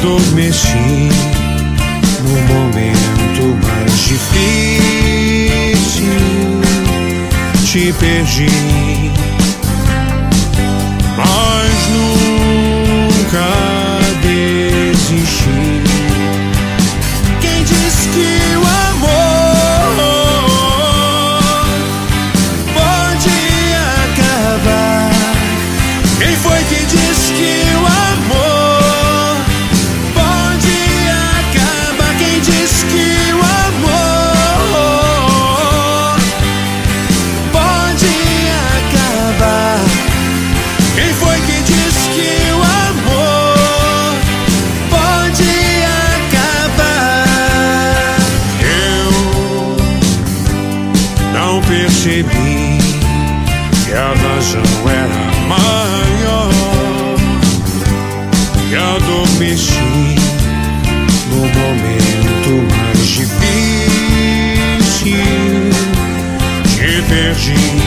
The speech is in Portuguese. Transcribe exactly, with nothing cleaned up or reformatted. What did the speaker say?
adormeci no momento mais difícil, te perdi, mas nunca desisti. Quem diz que o amor pode acabar? Quem foi que disse que o amor pode acabar? Quem disse que o amor pode acabar? Quem foi que disse que o amor pode acabar? Eu não percebi que a razão era maior, e adormeci no momento mais difícil, te perdi.